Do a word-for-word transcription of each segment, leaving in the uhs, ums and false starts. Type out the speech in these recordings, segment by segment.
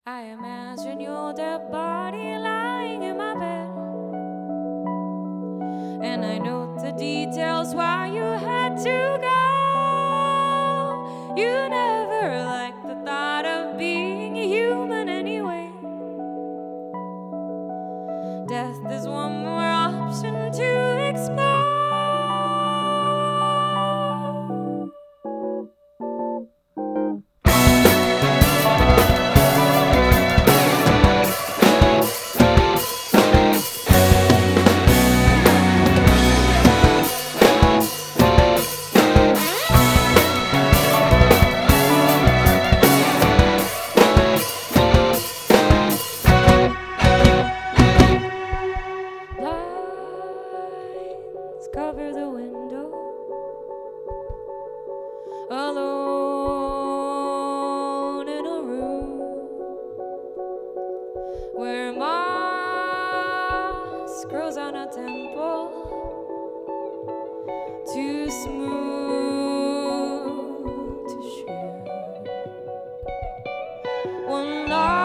I imagine your dead body lying in my bed, and I note the details why you had to go. You never liked the thought of being human anyway. Death is one more option to explore. Lights cover the window, alone in a room where moss grows on a temple, too smooth to shoot. One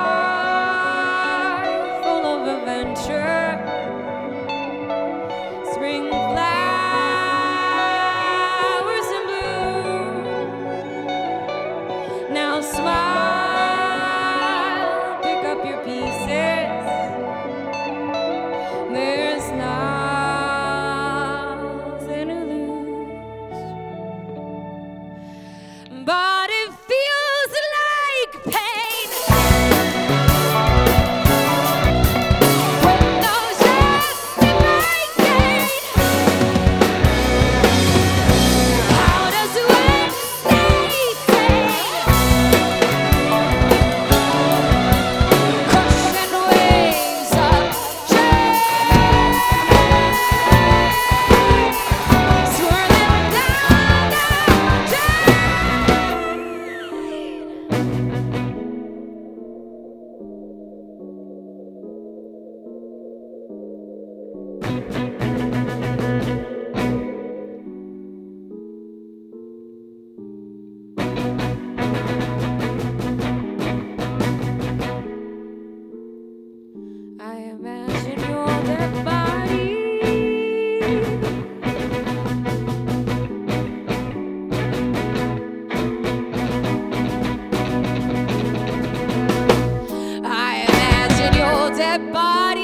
life full of adventure, spring flowers in bloom. Now smile, pick up your pieces. There's nothing to lose, but it feels like pain when those estimate gain. How does one stay sane? Crushing waves of change, swirling down the I imagine your dead body I imagine your dead body